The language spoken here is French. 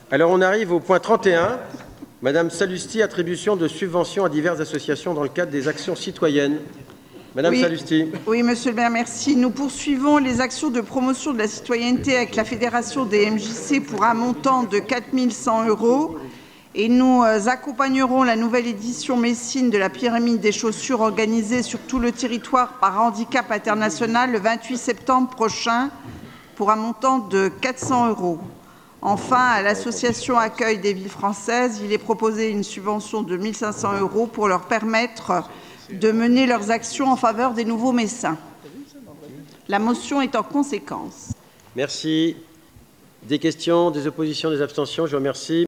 Alors, on arrive au point 31. Madame Sallusti, attribution de subventions à diverses associations dans le cadre des actions citoyennes. Madame Sallusti. Oui, monsieur le maire, merci. Nous poursuivons les actions de promotion de la citoyenneté avec la Fédération des MJC pour un montant de 4 100 € et nous accompagnerons la nouvelle édition Messine de la pyramide des chaussures organisée sur tout le territoire par Handicap International le 28 septembre prochain pour un montant de 400 €. Enfin, à l'association Accueil des villes françaises, il est proposé une subvention de 1 500 € pour leur permettre de mener leurs actions en faveur des nouveaux messins. La motion est en conséquence. Merci. Des questions, des oppositions, des abstentions? Je vous remercie.